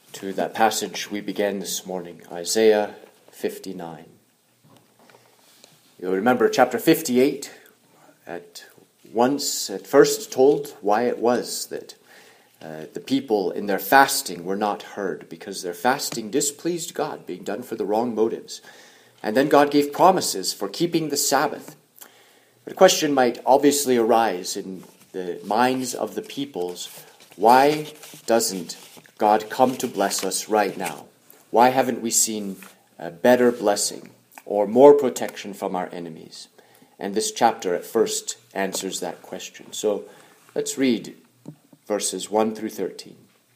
to that passage we began this morning, Isaiah 59. You'll remember chapter 58 at first told why it was that the people in their fasting were not heard, because their fasting displeased God, being done for the wrong motives. And then God gave promises for keeping the Sabbath. But a question might obviously arise in the minds of the peoples: why doesn't God come to bless us right now? Why haven't we seen a better blessing or more protection from our enemies? And this chapter at first answers that question. So let's read verses 1 through 13.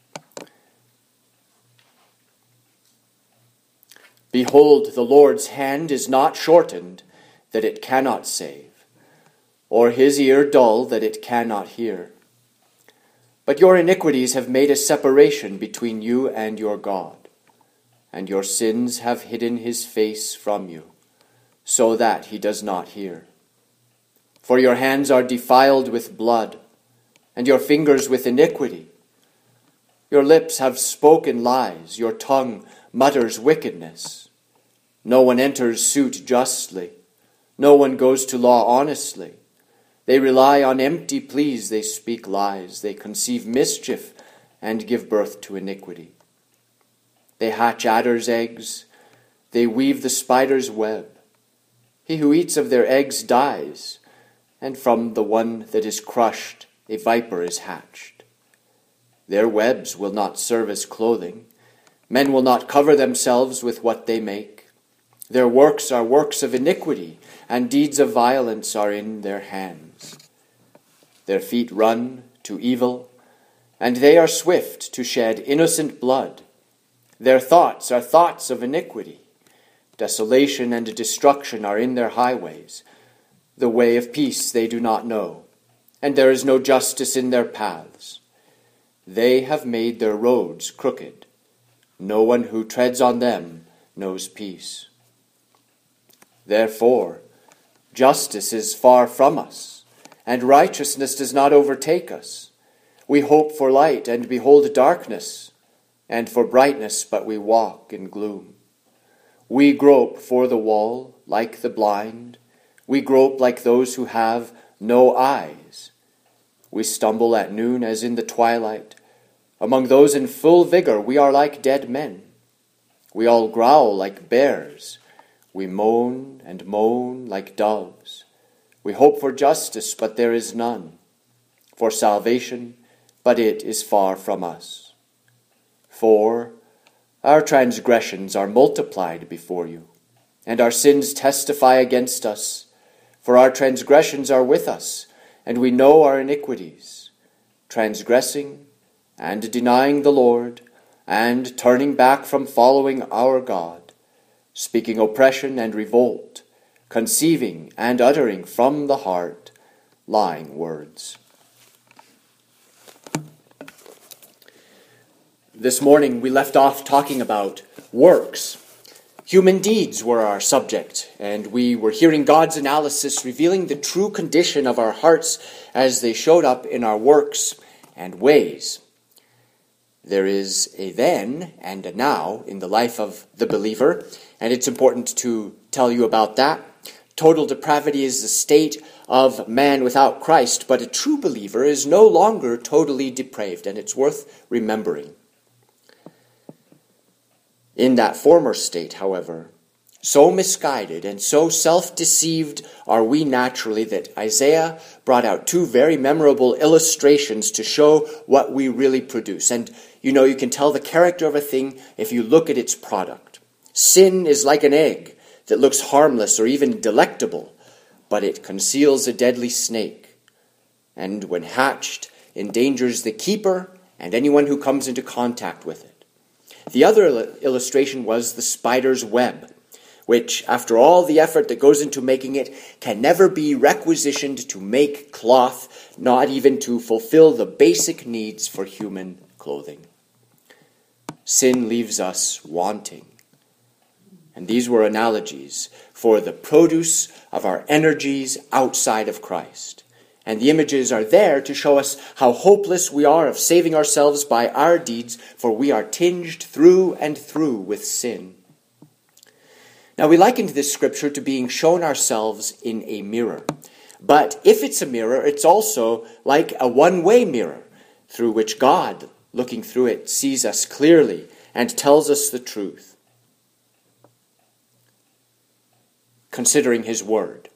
Behold, the Lord's hand is not shortened, that it cannot save, or his ear dull, that it cannot hear. But your iniquities have made a separation between you and your God, and your sins have hidden his face from you, so that he does not hear. For your hands are defiled with blood, and your fingers with iniquity. Your lips have spoken lies, your tongue mutters wickedness. No one enters suit justly, no one goes to law honestly. They rely on empty pleas, they speak lies, they conceive mischief and give birth to iniquity. They hatch adders' eggs, they weave the spider's web. He who eats of their eggs dies, and from the one that is crushed a viper is hatched. Their webs will not serve as clothing. Men will not cover themselves with what they make. Their works are works of iniquity, and deeds of violence are in their hands. Their feet run to evil, and they are swift to shed innocent blood. Their thoughts are thoughts of iniquity. Desolation and destruction are in their highways. The way of peace they do not know, and there is no justice in their paths. They have made their roads crooked. No one who treads on them knows peace. Therefore, justice is far from us, and righteousness does not overtake us. We hope for light, and behold darkness, and for brightness, but we walk in gloom. We grope for the wall like the blind. We grope like those who have no eyes. We stumble at noon as in the twilight. Among those in full vigor, we are like dead men. We all growl like bears. We moan and moan like doves. We hope for justice, but there is none. For salvation, but it is far from us. For our transgressions are multiplied before you, and our sins testify against us. For our transgressions are with us, and we know our iniquities, transgressing and denying the Lord, and turning back from following our God, speaking oppression and revolt, conceiving and uttering from the heart lying words. This morning we left off talking about works. Human deeds were our subject, and we were hearing God's analysis revealing the true condition of our hearts as they showed up in our works and ways. There is a then and a now in the life of the believer, and it's important to tell you about that. Total depravity is the state of man without Christ, but a true believer is no longer totally depraved, and it's worth remembering. In that former state, however, so misguided and so self-deceived are we naturally that Isaiah brought out two very memorable illustrations to show what we really produce. And you can tell the character of a thing if you look at its product. Sin is like an egg that looks harmless or even delectable, but it conceals a deadly snake, and when hatched, endangers the keeper and anyone who comes into contact with it. The other illustration was the spider's web, which, after all the effort that goes into making it, can never be requisitioned to make cloth, not even to fulfill the basic needs for human clothing. Sin leaves us wanting. And these were analogies for the produce of our energies outside of Christ. And the images are there to show us how hopeless we are of saving ourselves by our deeds, for we are tinged through and through with sin. Now, we likened this scripture to being shown ourselves in a mirror. But if it's a mirror, it's also like a one-way mirror through which God, looking through it, sees us clearly and tells us the truth. Considering his word,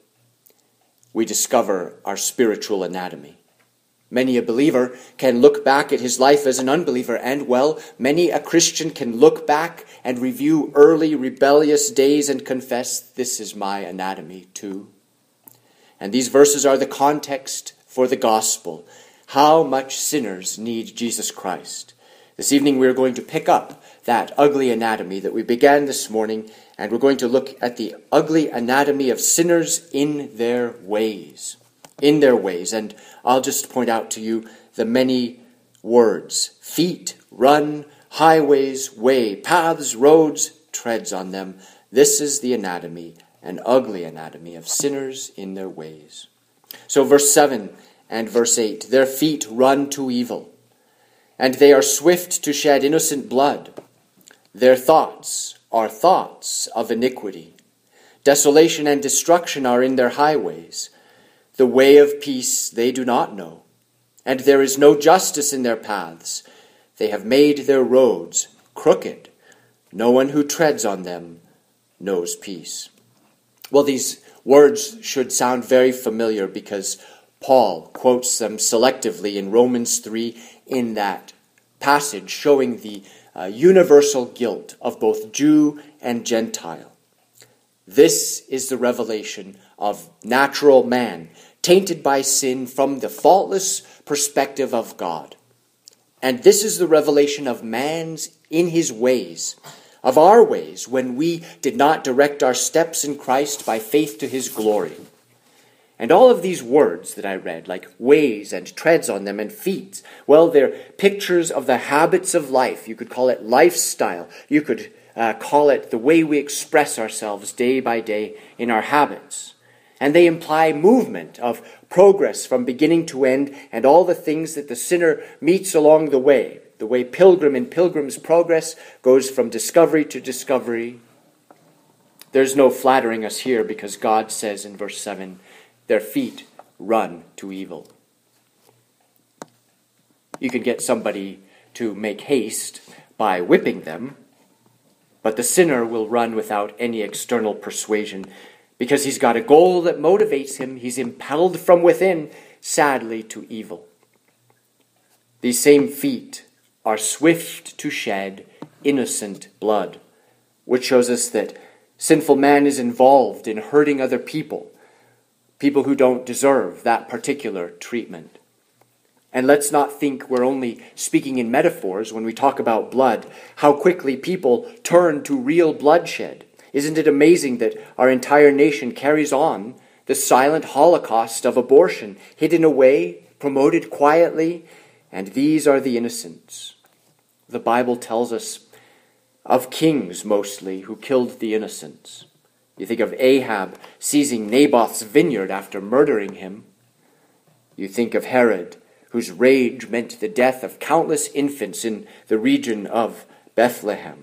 we discover our spiritual anatomy. Many a believer can look back at his life as an unbeliever, and, well, many a Christian can look back and review early rebellious days and confess, this is my anatomy too. And these verses are the context for the gospel. How much sinners need Jesus Christ. This evening we are going to pick up that ugly anatomy that we began this morning, and we're going to look at the ugly anatomy of sinners in their ways. In their ways. And I'll just point out to you the many words. Feet, run, highways, way, paths, roads, treads on them. This is the anatomy, an ugly anatomy of sinners in their ways. So verse 7 and verse 8, their feet run to evil, and they are swift to shed innocent blood. Their thoughts are thoughts of iniquity. Desolation and destruction are in their highways. The way of peace they do not know, and there is no justice in their paths. They have made their roads crooked. No one who treads on them knows peace. Well, these words should sound very familiar because Paul quotes them selectively in Romans 3 in that passage showing the universal guilt of both Jew and Gentile. This is the revelation of natural man, tainted by sin from the faultless perspective of God. And this is the revelation of man's in his ways, of our ways when we did not direct our steps in Christ by faith to his glory. And all of these words that I read, like ways and treads on them and feet, well, they're pictures of the habits of life. You could call it lifestyle. You could call it the way we express ourselves day by day in our habits. And they imply movement of progress from beginning to end and all the things that the sinner meets along the way pilgrim in Pilgrim's Progress goes from discovery to discovery. There's no flattering us here because God says in verse 7, their feet run to evil. You can get somebody to make haste by whipping them, but the sinner will run without any external persuasion because he's got a goal that motivates him. He's impelled from within, sadly, to evil. These same feet are swift to shed innocent blood, which shows us that sinful man is involved in hurting other people who don't deserve that particular treatment. And let's not think we're only speaking in metaphors when we talk about blood, how quickly people turn to real bloodshed. Isn't it amazing that our entire nation carries on the silent holocaust of abortion, hidden away, promoted quietly? And these are the innocents. The Bible tells us of kings mostly who killed the innocents. You think of Ahab seizing Naboth's vineyard after murdering him. You think of Herod, whose rage meant the death of countless infants in the region of Bethlehem.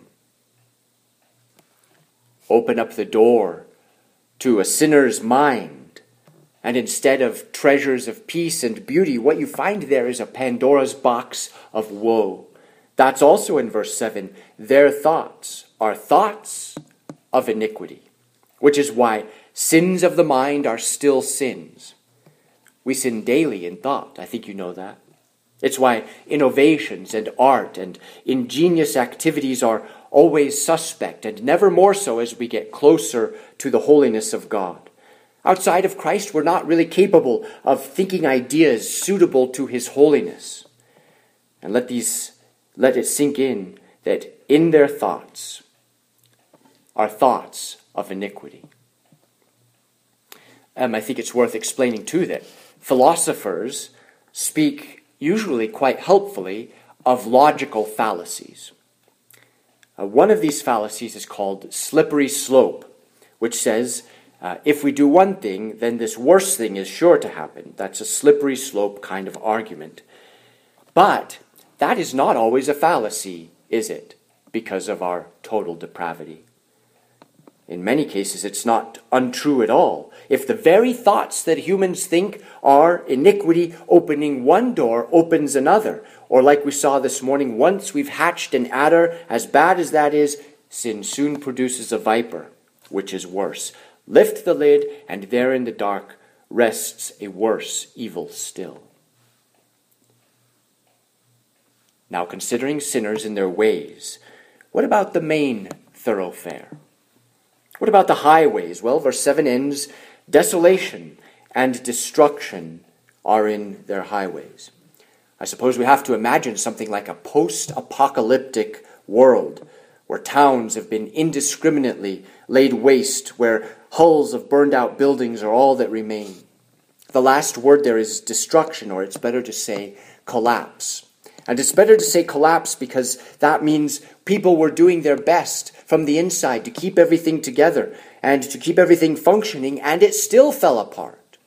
Open up the door to a sinner's mind, and instead of treasures of peace and beauty, what you find there is a Pandora's box of woe. That's also in verse 7. Their thoughts are thoughts of iniquity, which is why sins of the mind are still sins. We sin daily in thought. I think you know that. It's why innovations and art and ingenious activities are always suspect, and never more so as we get closer to the holiness of God. Outside of Christ, we're not really capable of thinking ideas suitable to his holiness. And let it sink in that in their thoughts are thoughts of iniquity. I think it's worth explaining too that philosophers speak usually quite helpfully of logical fallacies. One of these fallacies is called slippery slope, which says If we do one thing, then this worse thing is sure to happen. That's a slippery slope kind of argument. But that is not always a fallacy, is it? Because of our total depravity. In many cases, it's not untrue at all. If the very thoughts that humans think are iniquity, opening one door opens another. Or like we saw this morning, once we've hatched an adder, as bad as that is, sin soon produces a viper, which is worse. Lift the lid, and there in the dark rests a worse evil still. Now, considering sinners in their ways, what about the main thoroughfare? What about the highways? Well, verse 7 ends, desolation and destruction are in their highways. I suppose we have to imagine something like a post-apocalyptic world where towns have been indiscriminately laid waste, where hulls of burned-out buildings are all that remain. The last word there is destruction, or it's better to say collapse. And it's better to say collapse because that means people were doing their best from the inside to keep everything together and to keep everything functioning, and it still fell apart.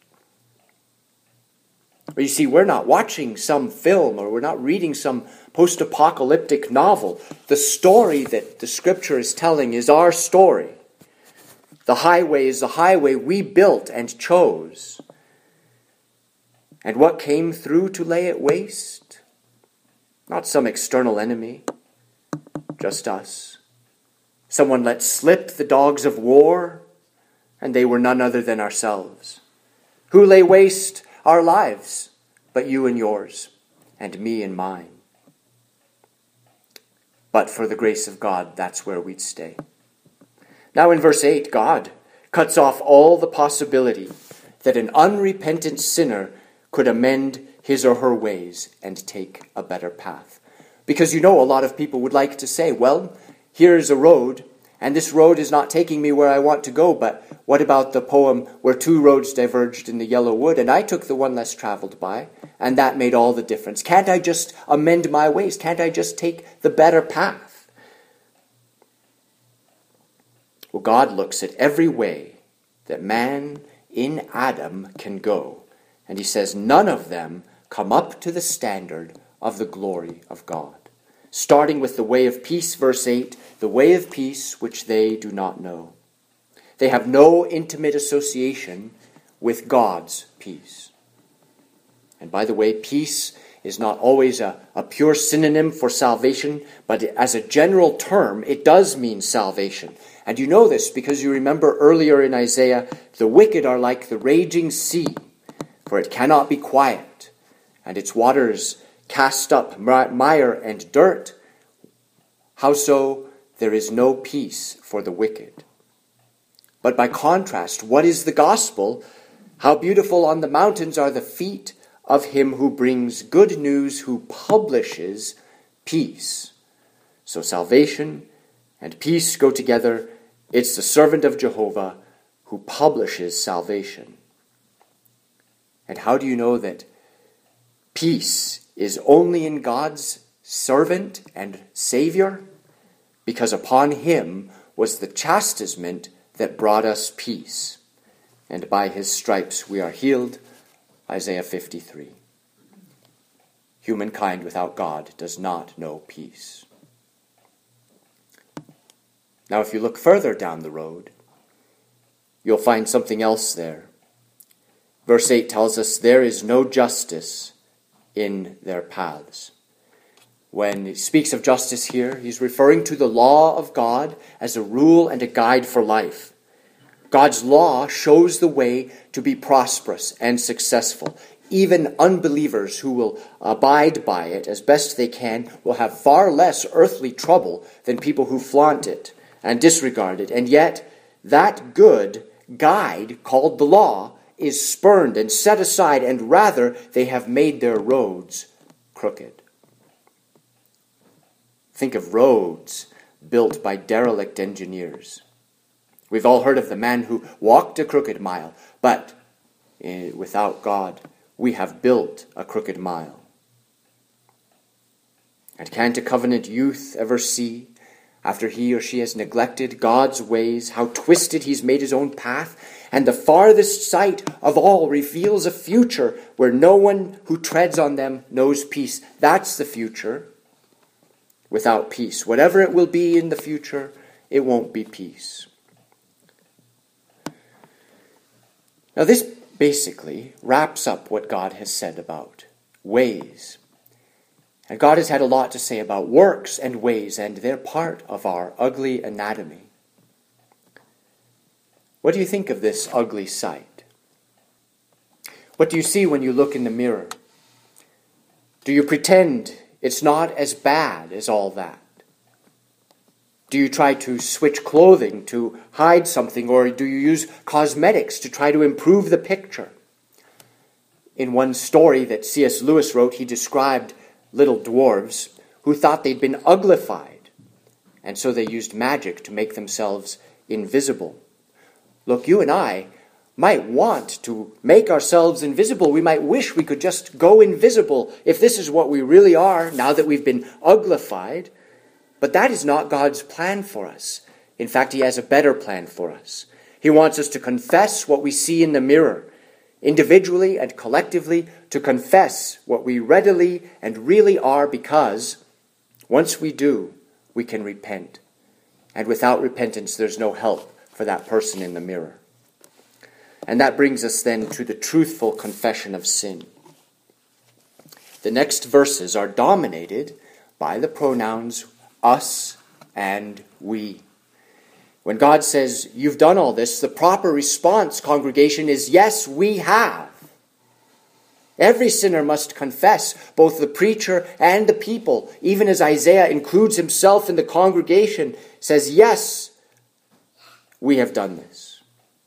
But you see, we're not watching some film or we're not reading some post-apocalyptic novel. The story that the Scripture is telling is our story. The highway is the highway we built and chose. And what came through to lay it waste? Not some external enemy, just us. Someone let slip the dogs of war, and they were none other than ourselves. Who lay waste our lives, but you and yours, and me and mine. But for the grace of God, that's where we'd stay. Now in verse 8, God cuts off all the possibility that an unrepentant sinner could amend his or her ways and take a better path. Because a lot of people would like to say, well, here's a road, and this road is not taking me where I want to go, but what about the poem where two roads diverged in the yellow wood, and I took the one less traveled by, and that made all the difference? Can't I just amend my ways? Can't I just take the better path? Well, God looks at every way that man in Adam can go, and he says none of them come up to the standard of the glory of God. Starting with the way of peace, verse 8, the way of peace which they do not know. They have no intimate association with God's peace. And by the way, peace is not always a pure synonym for salvation, but as a general term, it does mean salvation. And you know this because you remember earlier in Isaiah, the wicked are like the raging sea, for it cannot be quiet, and its waters cast up mire and dirt. How so? There is no peace for the wicked. But by contrast, what is the gospel? How beautiful on the mountains are the feet of him who brings good news, who publishes peace. So salvation and peace go together. It's the servant of Jehovah who publishes salvation. And how do you know that peace is only in God's servant and Savior? Because upon him was the chastisement that brought us peace, and by his stripes we are healed. Isaiah 53. Humankind without God does not know peace. Now, if you look further down the road, you'll find something else there. Verse 8 tells us there is no justice in their paths. When he speaks of justice here, he's referring to the law of God as a rule and a guide for life. God's law shows the way to be prosperous and successful. Even unbelievers who will abide by it as best they can will have far less earthly trouble than people who flaunt it and disregard it. And yet, that good guide called the law is spurned and set aside, and rather they have made their roads crooked. Think of roads built by derelict engineers. We've all heard of the man who walked a crooked mile, but without God, we have built a crooked mile. And can't a covenant youth ever see, after he or she has neglected God's ways, how twisted he's made his own path, and the farthest sight of all reveals a future where no one who treads on them knows peace. That's the future without peace. Whatever it will be in the future, it won't be peace. Now this basically wraps up what God has said about ways. And God has had a lot to say about works and ways, and they're part of our ugly anatomy. What do you think of this ugly sight? What do you see when you look in the mirror? Do you pretend it's not as bad as all that? Do you try to switch clothing to hide something, or do you use cosmetics to try to improve the picture? In one story that C.S. Lewis wrote, he described little dwarves who thought they'd been uglified, and so they used magic to make themselves invisible. Look, you and I might want to make ourselves invisible. We might wish we could just go invisible if this is what we really are now that we've been uglified. But that is not God's plan for us. In fact, he has a better plan for us. He wants us to confess what we see in the mirror, individually and collectively, to confess what we readily and really are, because once we do, we can repent. And without repentance, there's no help for that person in the mirror. And that brings us then to the truthful confession of sin. The next verses are dominated by the pronouns us and we. When God says, you've done all this, the proper response, congregation, is yes, we have. Every sinner must confess, both the preacher and the people, even as Isaiah includes himself in the congregation, says, yes, we have done this.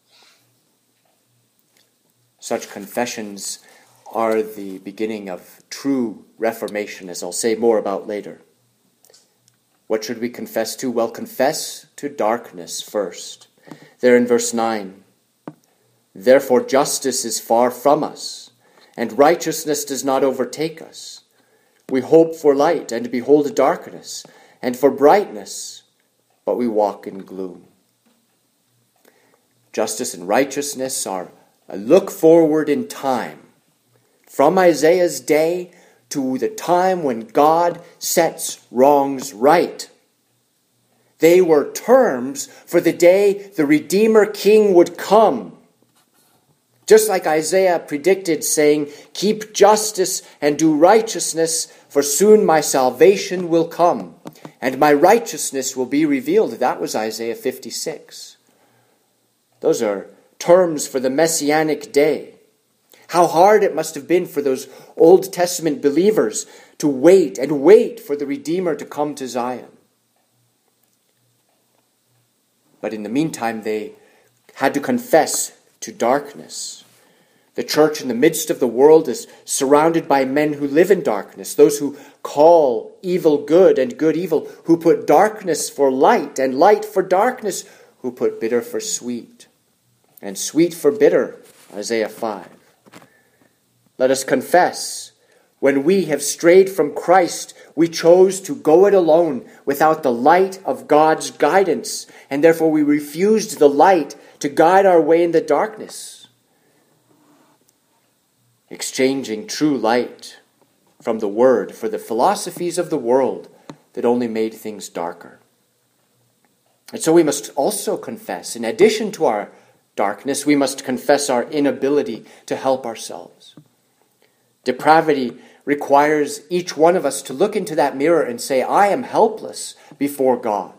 Such confessions are the beginning of true reformation, as I'll say more about later. What should we confess to? Well, confess to darkness first. There in verse 9, therefore justice is far from us, and righteousness does not overtake us. We hope for light, and behold darkness, and for brightness, but we walk in gloom. Justice and righteousness are a look forward in time, from Isaiah's day to the time when God sets wrongs right. They were terms for the day the Redeemer King would come. Just like Isaiah predicted, saying, keep justice and do righteousness, for soon my salvation will come, and my righteousness will be revealed. That was Isaiah 56. Those are terms for the Messianic day. How hard it must have been for those Old Testament believers to wait and wait for the Redeemer to come to Zion. But in the meantime, they had to confess to darkness. The church in the midst of the world is surrounded by men who live in darkness, those who call evil good and good evil, who put darkness for light and light for darkness, who put bitter for sweet and sweet for bitter, Isaiah 5. Let us confess, when we have strayed from Christ, we chose to go it alone without the light of God's guidance, and therefore we refused the light to guide our way in the darkness, exchanging true light from the Word for the philosophies of the world that only made things darker. And so we must also confess, in addition to our darkness, we must confess our inability to help ourselves. Depravity requires each one of us to look into that mirror and say, I am helpless before God.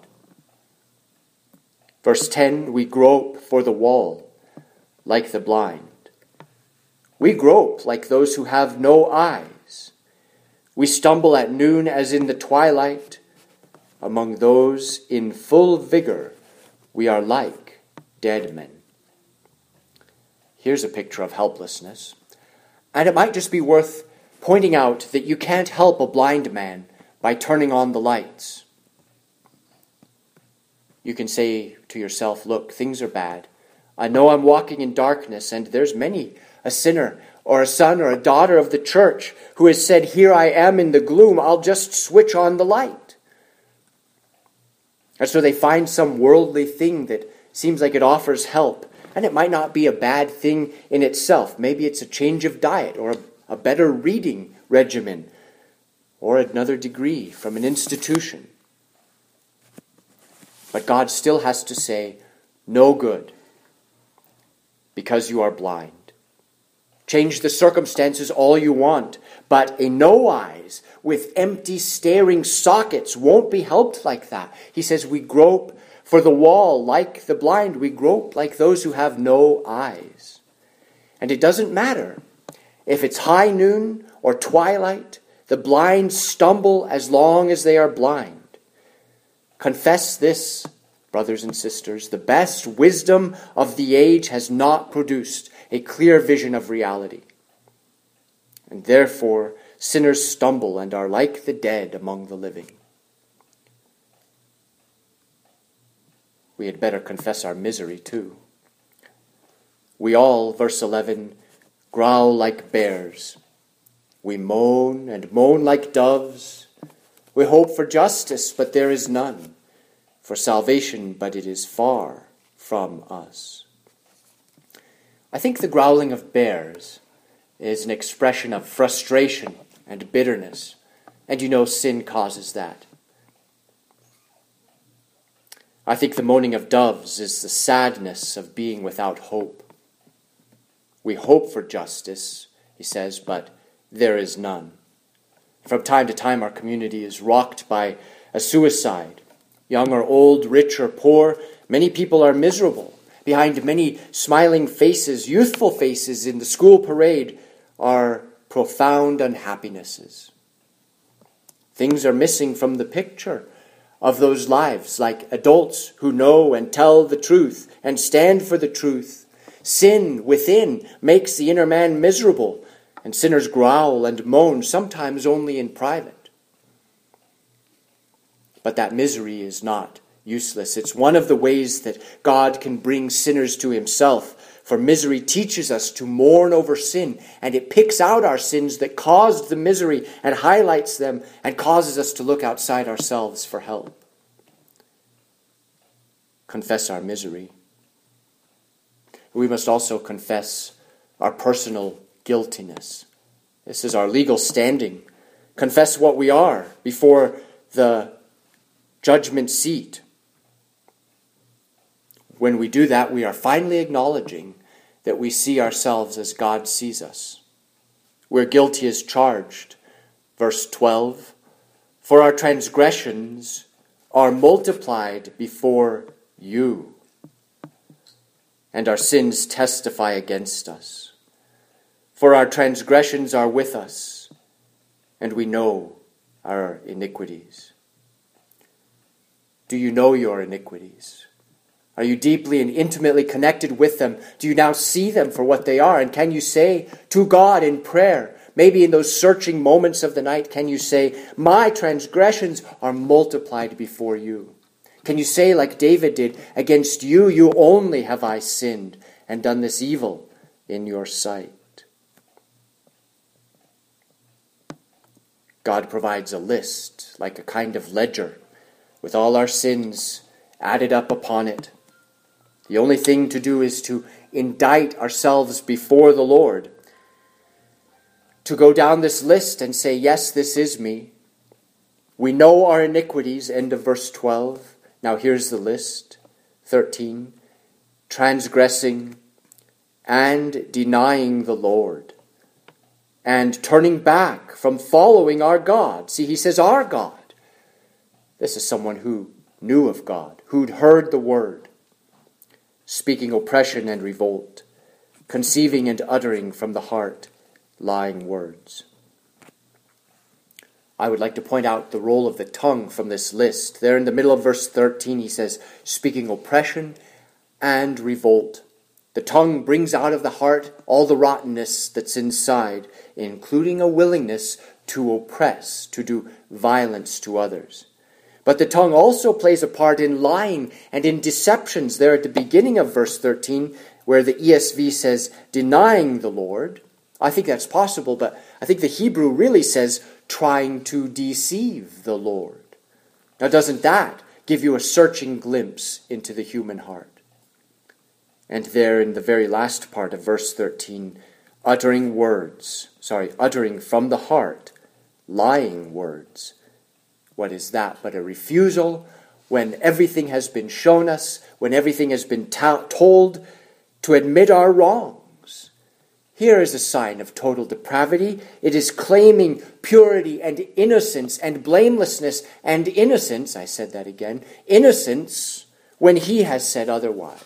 Verse 10, we grope for the wall like the blind. We grope like those who have no eyes. We stumble at noon as in the twilight. Among those in full vigor, we are like dead men. Here's a picture of helplessness. And it might just be worth pointing out that you can't help a blind man by turning on the lights. You can say to yourself, look, things are bad. I know I'm walking in darkness, and there's many a sinner or a son or a daughter of the church who has said, here I am in the gloom, I'll just switch on the light. And so they find some worldly thing that seems like it offers help. And it might not be a bad thing in itself. Maybe it's a change of diet or a better reading regimen or another degree from an institution. But God still has to say, no good, because you are blind. Change the circumstances all you want, but a no eyes with empty staring sockets won't be helped like that. He says we grope for the wall like the blind. We grope like those who have no eyes. And it doesn't matter if it's high noon or twilight. The blind stumble as long as they are blind. Confess this, brothers and sisters. The best wisdom of the age has not produced a clear vision of reality. And therefore, sinners stumble and are like the dead among the living. We had better confess our misery too. We all, verse 11, growl like bears. We moan and moan like doves. We hope for justice, but there is none. For salvation, but it is far from us. I think the growling of bears is an expression of frustration and bitterness. And you know sin causes that. I think the moaning of doves is the sadness of being without hope. We hope for justice, he says, but there is none. From time to time, our community is rocked by a suicide. Young or old, rich or poor, many people are miserable. Behind many smiling faces, youthful faces in the school parade, are profound unhappinesses. Things are missing from the picture of those lives, like adults who know and tell the truth and stand for the truth. Sin within makes the inner man miserable, and sinners growl and moan, sometimes only in private. But that misery is not useless. It's one of the ways that God can bring sinners to himself. For misery teaches us to mourn over sin, and it picks out our sins that caused the misery and highlights them and causes us to look outside ourselves for help. Confess our misery. We must also confess our personal guiltiness. This is our legal standing. Confess what we are before the judgment seat. When we do that, we are finally acknowledging that we see ourselves as God sees us. We're guilty as charged. Verse 12, for our transgressions are multiplied before you, and our sins testify against us. For our transgressions are with us, and we know our iniquities. Do you know your iniquities? Are you deeply and intimately connected with them? Do you now see them for what they are? And can you say to God in prayer, maybe in those searching moments of the night, can you say, my transgressions are multiplied before you? Can you say like David did, against you, you only have I sinned and done this evil in your sight? God provides a list, like a kind of ledger, with all our sins added up upon it. The only thing to do is to indict ourselves before the Lord, to go down this list and say, yes, this is me. We know our iniquities, end of verse 12. Now here's the list. 13, transgressing and denying the Lord, and turning back from following our God. See, he says our God. This is someone who knew of God, who'd heard the word, speaking oppression and revolt, conceiving and uttering from the heart lying words. I would like to point out the role of the tongue from this list. There in the middle of verse 13, he says, speaking oppression and revolt. The tongue brings out of the heart all the rottenness that's inside, including a willingness to oppress, to do violence to others. But the tongue also plays a part in lying and in deceptions. There at the beginning of verse 13, where the ESV says, denying the Lord. I think that's possible, but I think the Hebrew really says, trying to deceive the Lord. Now, doesn't that give you a searching glimpse into the human heart. And there in the very last part of verse 13, uttering from the heart, lying words. What is that but a refusal when everything has been shown us, when everything has been told, to admit our wrongs? Here is a sign of total depravity. It is claiming purity and innocence and blamelessness and innocence, I said that again, innocence when he has said otherwise.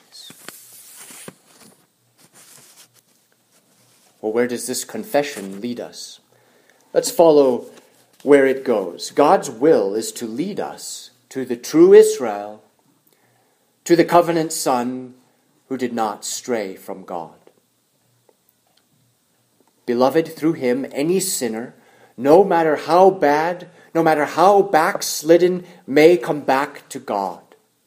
Well, where does this confession lead us? Let's follow where it goes. God's will is to lead us to the true Israel, to the covenant Son who did not stray from God. Beloved, through him, any sinner, no matter how bad, no matter how backslidden, may come back to God.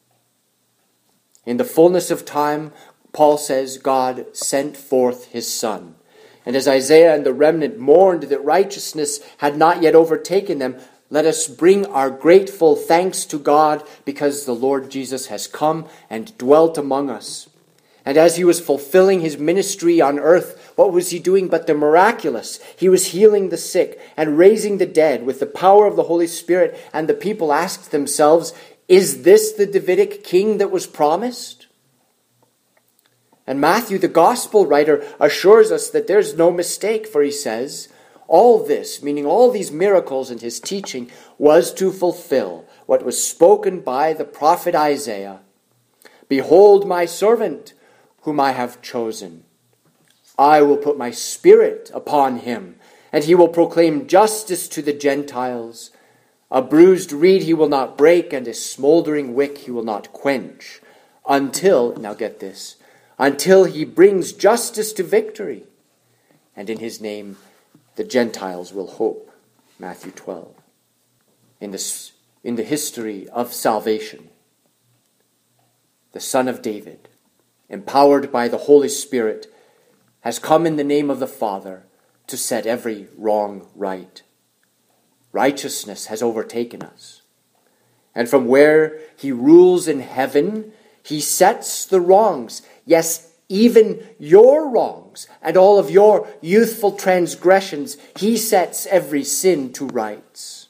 In the fullness of time, Paul says, God sent forth his Son. And as Isaiah and the remnant mourned that righteousness had not yet overtaken them, let us bring our grateful thanks to God because the Lord Jesus has come and dwelt among us. And as he was fulfilling his ministry on earth, what was he doing but the miraculous? He was healing the sick and raising the dead with the power of the Holy Spirit. And the people asked themselves, is this the Davidic king that was promised? And Matthew, the gospel writer, assures us that there's no mistake, for he says, all this, meaning all these miracles and his teaching, was to fulfill what was spoken by the prophet Isaiah. Behold my servant, whom I have chosen. I will put my spirit upon him, and he will proclaim justice to the Gentiles. A bruised reed he will not break, and a smoldering wick he will not quench, until, now get this, until he brings justice to victory. And in his name the Gentiles will hope. Matthew 12. In the history of salvation, the Son of David, empowered by the Holy Spirit, has come in the name of the Father to set every wrong right. Righteousness has overtaken us. And from where he rules in heaven, he sets the wrongs, yes, even your wrongs and all of your youthful transgressions, he sets every sin to rights.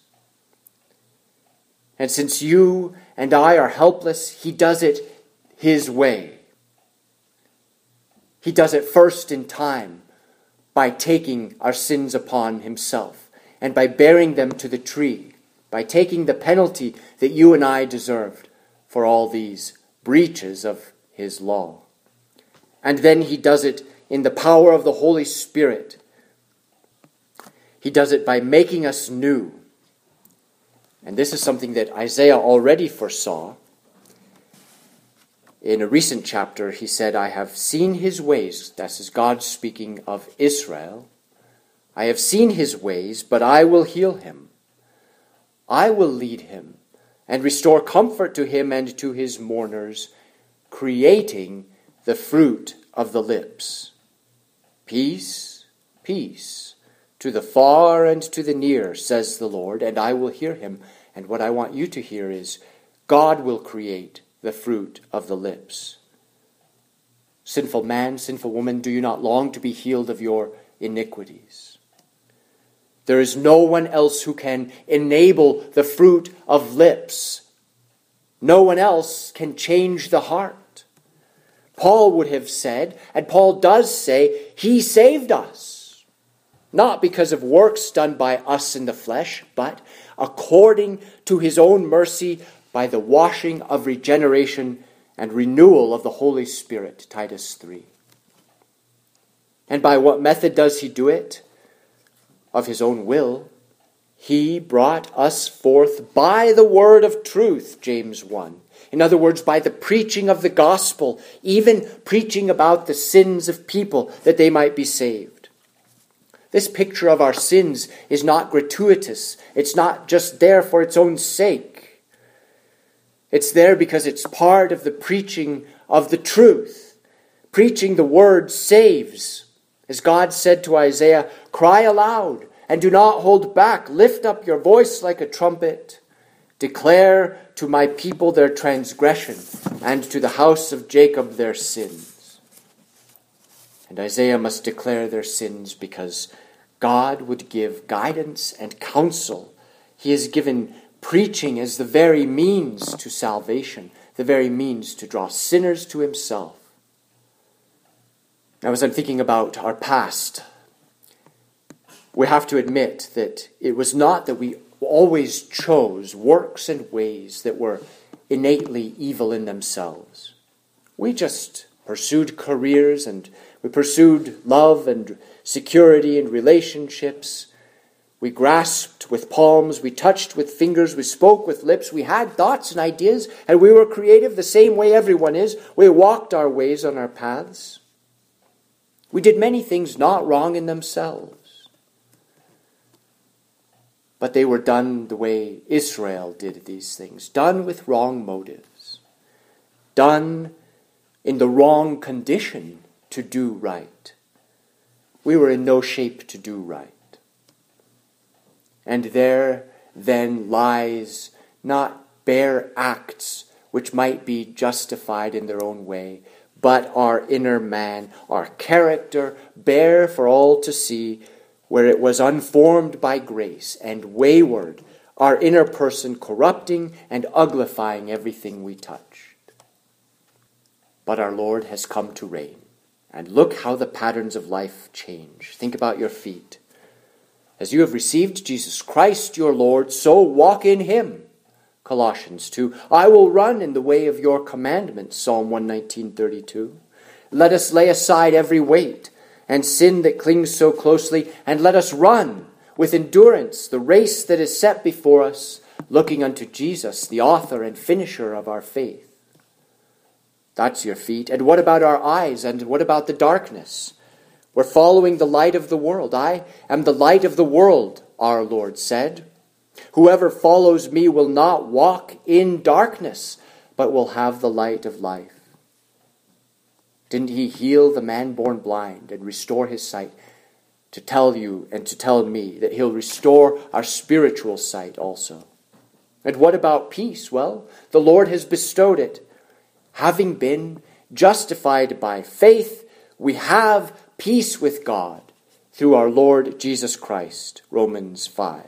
And since you and I are helpless, he does it his way. He does it first in time by taking our sins upon himself and by bearing them to the tree, by taking the penalty that you and I deserved for all these breaches of his law. And then he does it in the power of the Holy Spirit. He does it by making us new. And this is something that Isaiah already foresaw. In a recent chapter, he said, I have seen his ways. This is God speaking of Israel. I have seen his ways, but I will heal him. I will lead him and restore comfort to him and to his mourners, creating the fruit of the lips. Peace, peace, to the far and to the near, says the Lord, and I will hear him. And what I want you to hear is, God will create the fruit of the lips. Sinful man, sinful woman, do you not long to be healed of your iniquities? There is no one else who can enable the fruit of lips. No one else can change the heart. Paul would have said, and Paul does say, he saved us. Not because of works done by us in the flesh, but according to his own mercy by the washing of regeneration and renewal of the Holy Spirit, Titus 3. And by what method does he do it? Of his own will. He brought us forth by the word of truth, James 1. In other words, by the preaching of the gospel, even preaching about the sins of people that they might be saved. This picture of our sins is not gratuitous. It's not just there for its own sake. It's there because it's part of the preaching of the truth. Preaching the word saves. As God said to Isaiah, cry aloud and do not hold back. Lift up your voice like a trumpet. Declare to my people their transgression, and to the house of Jacob their sins. And Isaiah must declare their sins because God would give guidance and counsel. He has given preaching as the very means to salvation, the very means to draw sinners to himself. Now, as I'm thinking about our past, we have to admit that it was not that we always chose works and ways that were innately evil in themselves. We just pursued careers, and we pursued love and security and relationships. We grasped with palms, we touched with fingers, we spoke with lips, we had thoughts and ideas, and we were creative the same way everyone is. We walked our ways on our paths. We did many things not wrong in themselves. But they were done the way Israel did these things, done with wrong motives, done in the wrong condition to do right. We were in no shape to do right. And there then lies not bare acts which might be justified in their own way, but our inner man, our character, bare for all to see, where it was unformed by grace and wayward, our inner person corrupting and uglifying everything we touched. But our Lord has come to reign, and look how the patterns of life change. Think about your feet. As you have received Jesus Christ your Lord, so walk in him. Colossians 2. I will run in the way of your commandments. Psalm 119:32. Let us lay aside every weight and sin that clings so closely, and let us run with endurance the race that is set before us, looking unto Jesus, the author and finisher of our faith. That's your feet. And what about our eyes? And what about the darkness? We're following the light of the world. I am the light of the world, our Lord said. Whoever follows me will not walk in darkness, but will have the light of life. Didn't he heal the man born blind and restore his sight? To tell you and to tell me that he'll restore our spiritual sight also. And what about peace? Well, the Lord has bestowed it. Having been justified by faith, we have peace with God through our Lord Jesus Christ. Romans 5.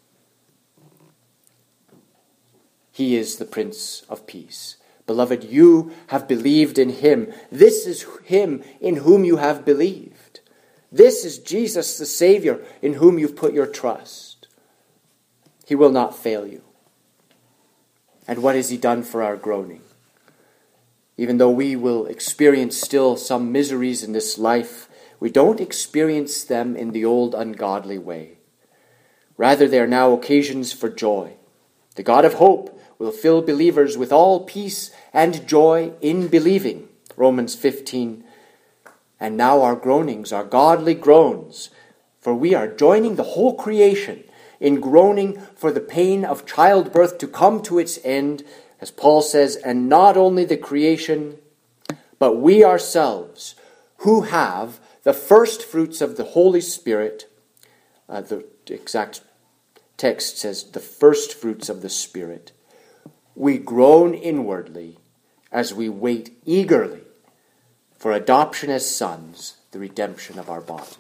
He is the Prince of Peace. Beloved, you have believed in him. This is him in whom you have believed. This is Jesus the Savior in whom you've put your trust. He will not fail you. And what has he done for our groaning? Even though we will experience still some miseries in this life, we don't experience them in the old ungodly way. Rather, they are now occasions for joy. The God of hope will fill believers with all peace and joy in believing. Romans 15. And now our groanings are godly groans, for we are joining the whole creation in groaning for the pain of childbirth to come to its end, as Paul says, and not only the creation, but we ourselves, who have the first fruits of the Holy Spirit. The exact text says the first fruits of the Spirit. We groan inwardly as we wait eagerly for adoption as sons, the redemption of our bodies.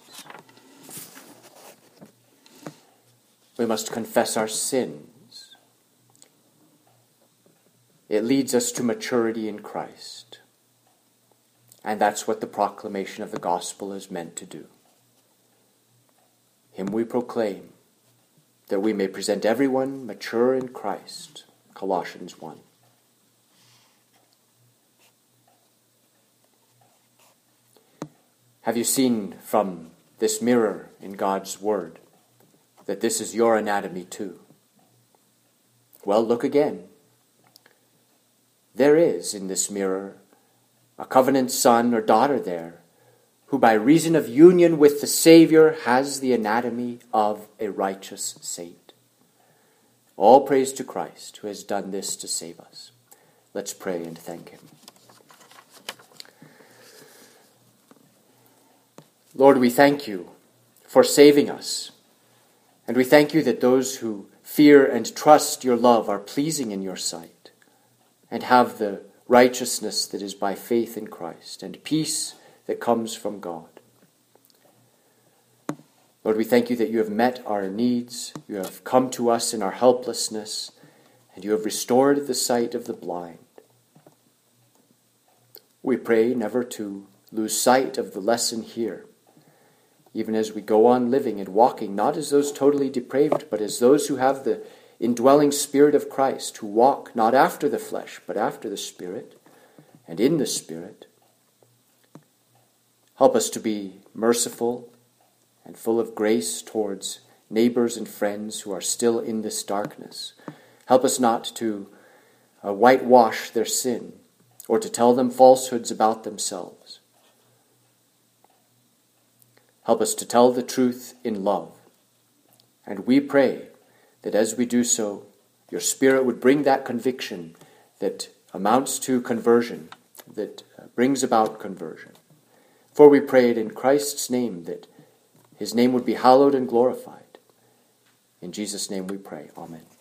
We must confess our sins. It leads us to maturity in Christ. And that's what the proclamation of the gospel is meant to do. Him we proclaim, that we may present everyone mature in Christ. Colossians 1. Have you seen from this mirror in God's Word that this is your anatomy too? Well, look again. There is in this mirror a covenant son or daughter there who by reason of union with the Savior has the anatomy of a righteous saint. All praise to Christ who has done this to save us. Let's pray and thank him. Lord, we thank you for saving us. And we thank you that those who fear and trust your love are pleasing in your sight, and have the righteousness that is by faith in Christ, and peace that comes from God. Lord, we thank you that you have met our needs, you have come to us in our helplessness, and you have restored the sight of the blind. We pray never to lose sight of the lesson here, even as we go on living and walking, not as those totally depraved, but as those who have the indwelling Spirit of Christ, who walk not after the flesh, but after the Spirit, and in the Spirit. Help us to be merciful and full of grace towards neighbors and friends who are still in this darkness. Help us not to whitewash their sin, or to tell them falsehoods about themselves. Help us to tell the truth in love. And we pray that as we do so, your Spirit would bring that conviction that amounts to conversion, that brings about conversion. For we pray it in Christ's name, that his name would be hallowed and glorified. In Jesus' name we pray. Amen.